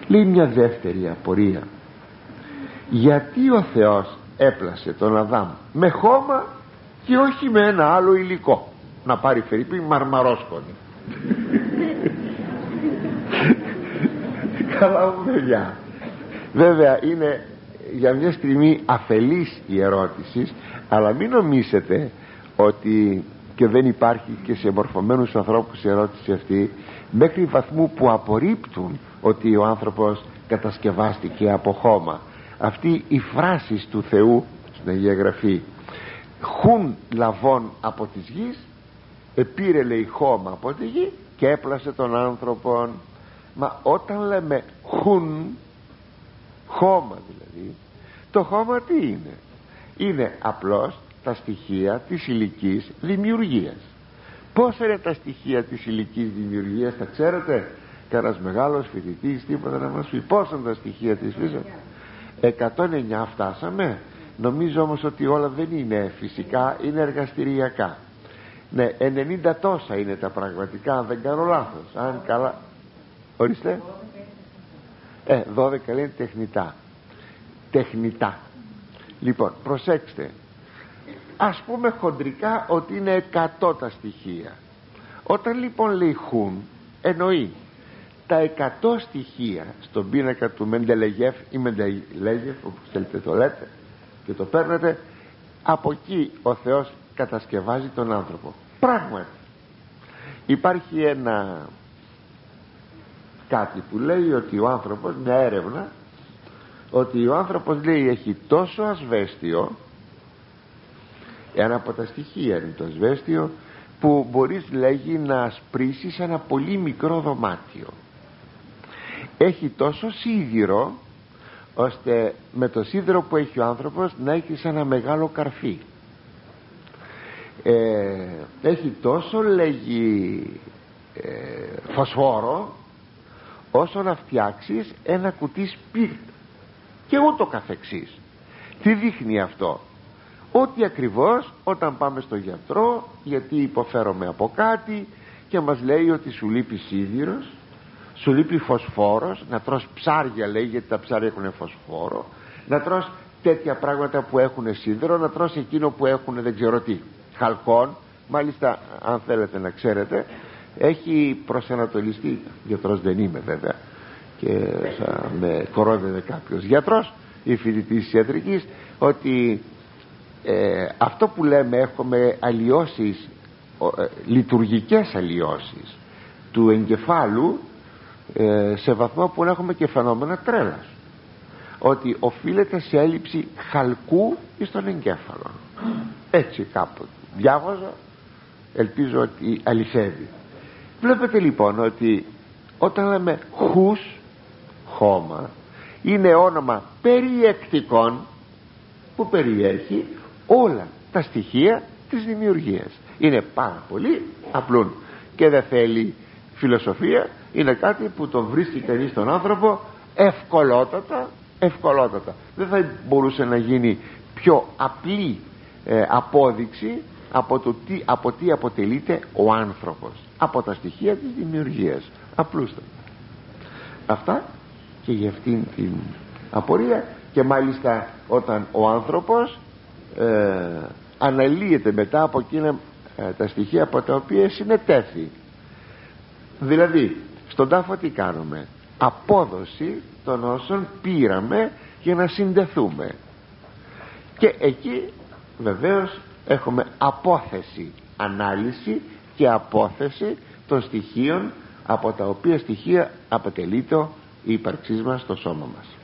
Λέει μια δεύτερη απορία: γιατί ο Θεός έπλασε τον Αδάμ με χώμα και όχι με ένα άλλο υλικό? Να πάρει φερρυπίν μαρμαρόσκονη. Καλά μου παιδιά, βέβαια είναι για μια στιγμή αφελής η ερώτηση, αλλά μην νομίσετε ότι και δεν υπάρχει και σε μορφωμένους ανθρώπους η ερώτηση αυτή, μέχρι βαθμού που απορρίπτουν ότι ο άνθρωπος κατασκευάστηκε από χώμα. Αυτή η φράση του Θεού στην Αγία Γραφή, χουν λαβών από της γης, επήρε λέει χώμα από τη γη και έπλασε τον άνθρωπον. Μα όταν λέμε χουν, χώμα δηλαδή, το χώμα τι είναι? Είναι απλώς τα στοιχεία της υλικής δημιουργίας. Πόσα είναι τα στοιχεία της υλικής δημιουργίας, τα ξέρετε? Κανένας μεγάλος φοιτητής τίποτα να μας πει πόσα είναι τα στοιχεία της φύσης? 109 φτάσαμε. Νομίζω όμως ότι όλα δεν είναι φυσικά, είναι εργαστηριακά. Ναι, 90 τόσα είναι τα πραγματικά, αν δεν κάνω λάθος. Αν καλά, ορίστε. 12 λένε τεχνητά. Τεχνητά. Λοιπόν, προσέξτε, ας πούμε χοντρικά ότι είναι 100 τα στοιχεία. Όταν λοιπόν λέει χουν, εννοεί τα 100 στοιχεία στον πίνακα του Μεντελεγέφ ή Μεντελεγέφ, όπως θέλετε το λέτε και το παίρνετε, από εκεί ο Θεός κατασκευάζει τον άνθρωπο. Πράγματι υπάρχει ένα κάτι που λέει ότι ο άνθρωπος, μια έρευνα, ότι ο άνθρωπος λέει έχει τόσο ασβέστιο, ένα από τα στοιχεία είναι το ασβέστιο, που μπορείς λέγει να ασπρίσεις ένα πολύ μικρό δωμάτιο. Έχει τόσο σίδηρο ώστε με το σίδηρο που έχει ο άνθρωπος να έχει ένα μεγάλο καρφί. Έχει τόσο λέγει φωσφόρο όσο να φτιάξεις ένα κουτί σπίρτ και ούτω καθεξής. Τι δείχνει αυτό? Ότι ακριβώς όταν πάμε στο γιατρό, γιατί υποφέρομαι από κάτι και μας λέει ότι σου λείπει σίδηρος, σου λείπει φωσφόρος, να τρως ψάρια λέει, γιατί τα ψάρια έχουν φωσφόρο, να τρως τέτοια πράγματα που έχουν σίδηρο, να τρως εκείνο που έχουν δεν ξέρω τι, χαλκόν. Μάλιστα, αν θέλετε να ξέρετε, έχει προσανατολιστεί, γιατρός δεν είμαι βέβαια και θα με κορώδευε κάποιος γιατρός ή φοιτητής ιατρικής, ότι αυτό που λέμε έχουμε αλλοιώσεις, λειτουργικές αλλοιώσεις του εγκεφάλου, σε βαθμό που έχουμε και φαινόμενα τρέλας, ότι οφείλεται σε έλλειψη χαλκού στον εγκέφαλο. Έτσι κάπου διάβαζα, ελπίζω ότι αληθεύει. Βλέπετε λοιπόν ότι όταν λέμε χους, χώμα, είναι όνομα περιεκτικών που περιέχει όλα τα στοιχεία της δημιουργίας. Είναι πάρα πολύ απλούν και δεν θέλει φιλοσοφία, είναι κάτι που τον βρίσκει κανείς τον άνθρωπο ευκολότατα. Δεν θα μπορούσε να γίνει πιο απλή απόδειξη από τι αποτελείται ο άνθρωπος, από τα στοιχεία της δημιουργίας, απλούστατα. Αυτά και για αυτήν την απορία. Και μάλιστα όταν ο άνθρωπος αναλύεται μετά από εκείνα τα στοιχεία από τα οποία συνετέθη, δηλαδή στον τάφο τι κάνουμε? Απόδοση των όσων πήραμε για να συντεθούμε, και εκεί βεβαίως έχουμε απόθεση, ανάλυση και απόθεση των στοιχείων από τα οποία στοιχεία αποτελείται η ύπαρξή μας στο σώμα μας.